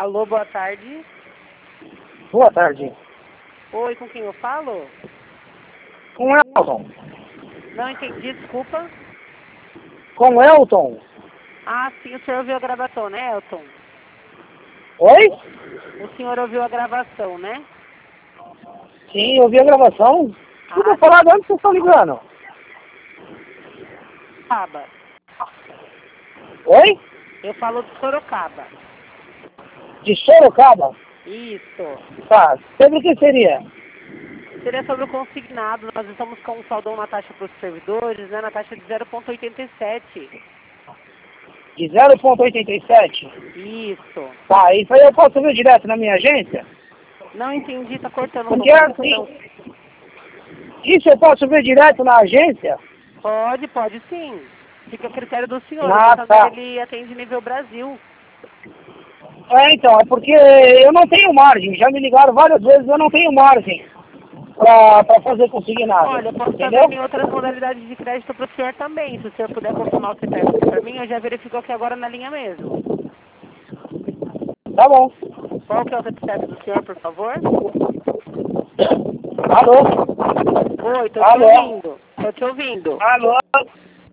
Alô, boa tarde. Boa tarde. Oi, com quem eu falo? Com Elton. Não entendi, desculpa. Com Elton. Ah, sim, o senhor ouviu a gravação, né, Elton? Oi? O senhor ouviu a gravação, né? Sim, eu vi a gravação. Desculpa Ah, falar de onde vocês estão ligando. Sorocaba. Oi? Eu falo de Sorocaba. De Sorocaba? Isso. Tá. Sobre o que seria? Seria sobre o consignado. Nós estamos com um saldão na taxa para os servidores, né? Na taxa de 0,87. De 0,87? Isso. Tá, isso aí eu posso ver direto na minha agência? Não entendi, tá cortando um Porque pouco a ligação. assim, isso eu posso ver direto na agência? Pode sim. Fica a critério do senhor. O Ah, Santander, tá. ele atende nível Brasil. Então, é porque eu não tenho margem. Já me ligaram várias vezes, eu não tenho margem pra fazer consignado. Olha, eu posso estar Entendeu? vendo em outras modalidades de crédito para o senhor também. Se o senhor puder confirmar o CPF para mim, eu já verifico aqui agora na linha mesmo. Tá bom. Qual que é o CPF do senhor, por favor? Alô? Oi, tô te Alô? ouvindo. Tô te ouvindo. Alô?